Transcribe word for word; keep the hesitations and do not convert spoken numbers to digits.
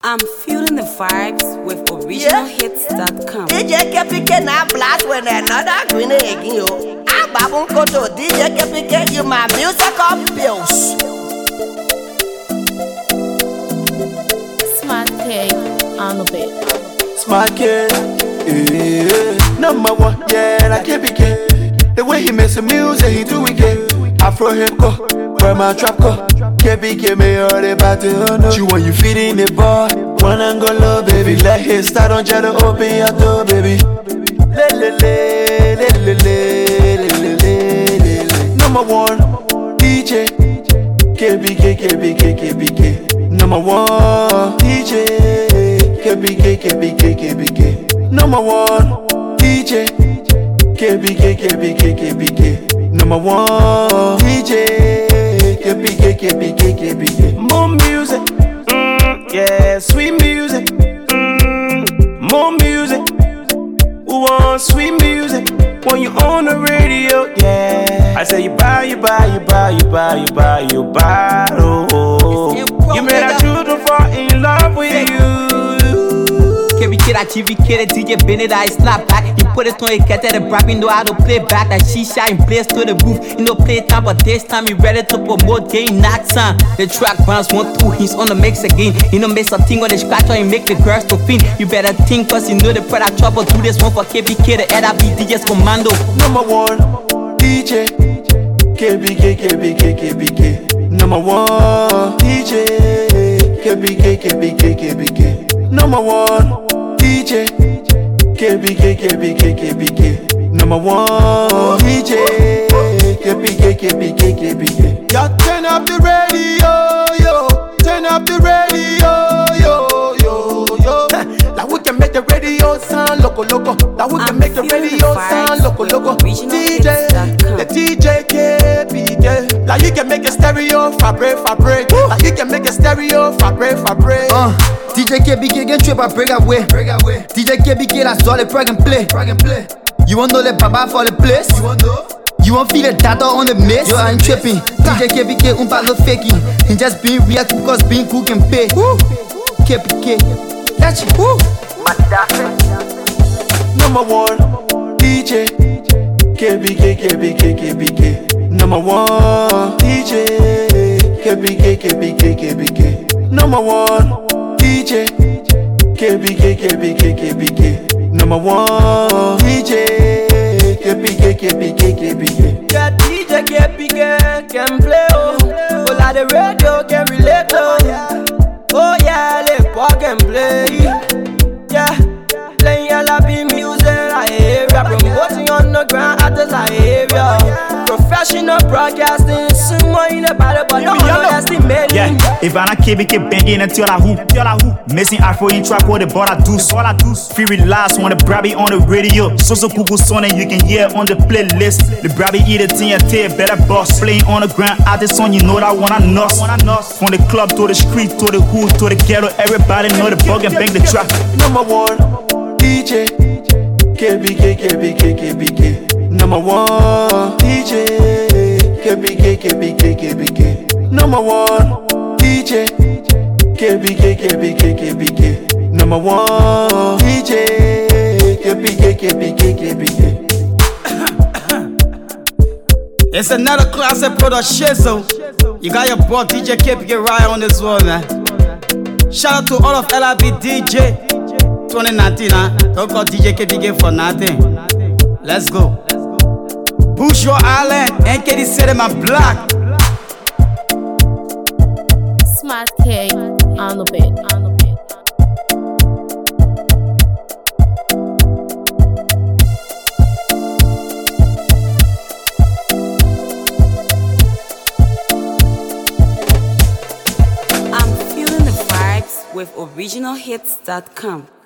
I'm feeling the vibes with original hits dot com. D J K P K now blast when another green again, yo. I'm Babun Koto, D J K P K, you my music up bills. Smart K on the beat. Smart K, yeah. Number one, yeah, like K P K. The way he makes the music, he do it. Afro hip go, where my trap go. K P K me all the party, oh no. You want you feeding the bar, one angle, baby. Let him start on try to open your door, baby. Le le le, le le le, le le le, le. Number one, D J K P K, K P K, K P K. Number one, D J K P K, K P K, K P K. Number one, D J K P K, K P K, K P K. Number one, D J K P K, K P K, K P K. More music, mm, yeah, sweet music, mm, more music. Who wants sweet music when you on the radio? Yeah, I say you buy, you buy, you buy, you buy, you buy, you buy. Oh, you made a children fall in love with you. K P K da T V K, the D J Bennett, I snap back. You put it on your cat at the brap, you know how to play back. That shisha in place to the roof. You know play time, but this time you ready to promote game knocks on. The track bounce one, two, he's on the mix again. You know make something on the scratch and make the girls to fin. You better think cause you know the product trouble. Do this one for K P K, the L B D J's commando. Number one, D J K P K, K P K, K P K. Number one, D J K P K, K P K, K P K. Number one, D J K P K, K P K, K P K. Number one, D J K P K, K P K, K P K. Y'all turn up the radio, yo. Turn up the radio, yo, yo, yo. Like we can make the radio sound loco, loco. Like we can make the radio sound loco, loco. D J, the D J K P K. Like you can make a stereo fabric, fabric. Like you can make a stereo fabric, fabric. Uh. D J K P K get trip I break away. Break away. D J K P K la soirée plug and play. Plug and play. You want know the baba for the place? You want know? You want feel the data on the mix? Yo, I'm tripping. D J K P K um pas no faking. He just being real because being cool can pay. Woo. K P K. That's it. Woo. Number one, D J K P K, K P K, K P K. Number one, D J K P K, K P K, K P K. Number one, D J K P K, K P K, K P K. Number one, D J K P K, K P K, K P K. Yeah, D J K P K can play, oh. All of the radio can relate, oh. Oh yeah, les pois can play. Yeah, playing L B music, I hear ya. Promoting on the ground artists, I hear ya. Professional broadcasting, someone in the battle, but no one estimating. Yeah, if I not K P K banging until I hoop, till I hoop. Missing Afro in trap or the ball I do, all I do. Free relax on the Brabby on the radio. So so Google song and you can hear on the playlist. The Brabby eat a T N T, better boss. Playing on the ground artist song, you know that one I know. From the club to the street to the hood to the ghetto, everybody know the bug and bang the track. Number one, D J K P K, K P K, K P K. Number one, D J K P K, K P K, K P K. Number one, D J K P K, K P K, K P K. Number one, D J K P K, K P K, K P K. It's another classic production, so you got your boy D J K P K right on this one, man. Shout out to all of L B D J twenty nineteen, huh? Don't call D J K P K for nothing. Let's go. Push your island, N K D City, my block. Smart K on the beat. On the beat. I'm feeling the vibes with original hits dot com.